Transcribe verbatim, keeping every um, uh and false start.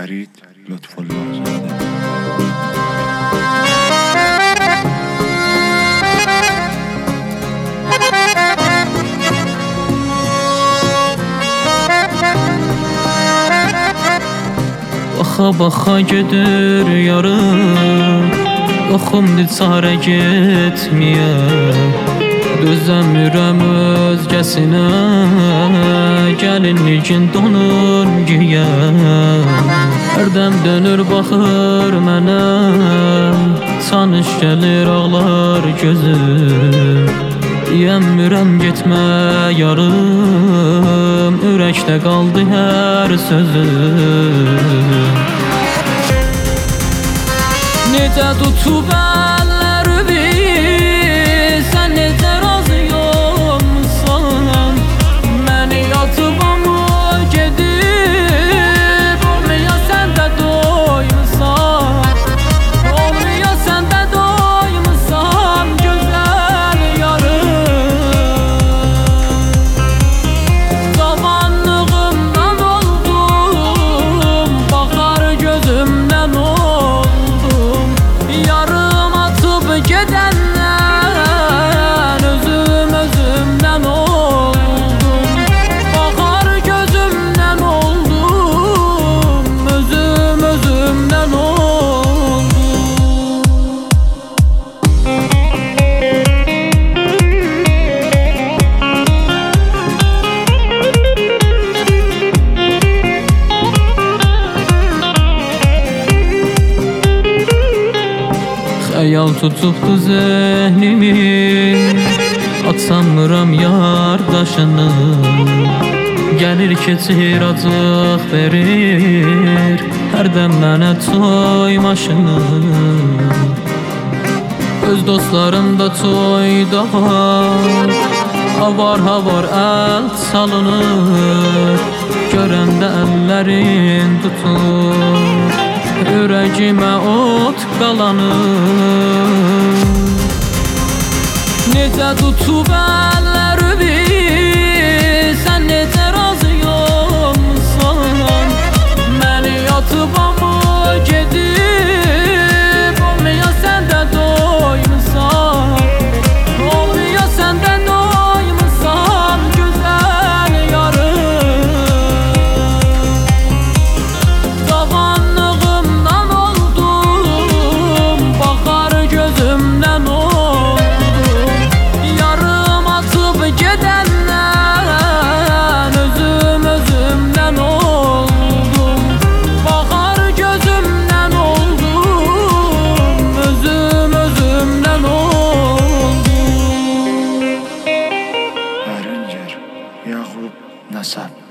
Fərid Lütfullahzadə. Baxa baxa gedir yarım, oxumdu çarə getməyə. Dözəmirəm özgəsinə, gəlinlikin donun giyə. Hərdəm dönür baxır mənə, tanış gəlir ağlar gözüm. Deyəmirəm getmə yarım, ürəkdə qaldı hər sözüm. Necə tutub əllərimi, sən necə razı olmuşsan. Məni yatıb amı gedib, olmaya sən də doymusan. Olmaya sən də doymusan, gözəl yarım. Zamanlığımdan oldum, baxar gözümdən oldum. Yarım atıp gedenden, özüm özümden oldum. Bakar gözümden oldum, özüm özümden oldum. Xəyal tutubdu zehnimi, atsanmıram yardaşını. Gəlir keçir acıq verir, hərdəm mənə toy maşını. Öz dostlarım da toyda var, havar havar əl salınır. Görəndə əllərin tutur, ürəyimə ot qalanır. Necə tutub əllərimi, sən necə razı olmuşsan. Məni yatıb amı gedib, olmaya sən də doymusan. Olmaya sən də doymusan, gözəl yarım. Zamanlığımdan oldum, baxar gözümdən oldum. Yarım atıp gedenden, özüm özümdən oldum. Baxar gözümdən oldum, özüm özümdən oldum. Ərincir Yaqub Nəsəb.